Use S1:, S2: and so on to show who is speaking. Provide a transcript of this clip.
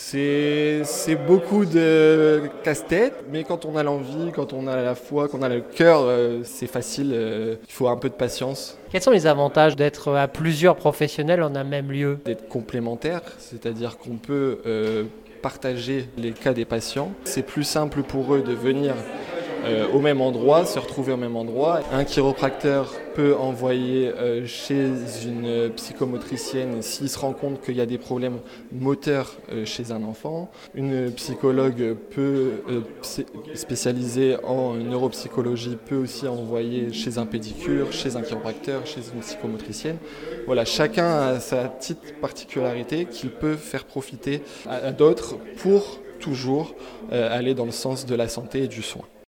S1: C'est beaucoup de casse-tête, mais quand on a l'envie, quand on a la foi, quand on a le cœur, c'est facile. Il faut un peu de patience,
S2: Quels sont les avantages d'être à plusieurs professionnels en un même lieu?
S1: d'être complémentaire, c'est-à-dire qu'on peut partager les cas des patients. C'est plus simple pour eux de venir au même endroit, se retrouver au même endroit. Un chiropracteur peut envoyer chez une psychomotricienne s'il se rend compte qu'il y a des problèmes moteurs chez un enfant. Une psychologue spécialisée en neuropsychologie peut aussi envoyer chez un pédicure, chez un chiropracteur, chez une psychomotricienne. Voilà, chacun a sa petite particularité qu'il peut faire profiter à d'autres pour toujours aller dans le sens de la santé et du soin.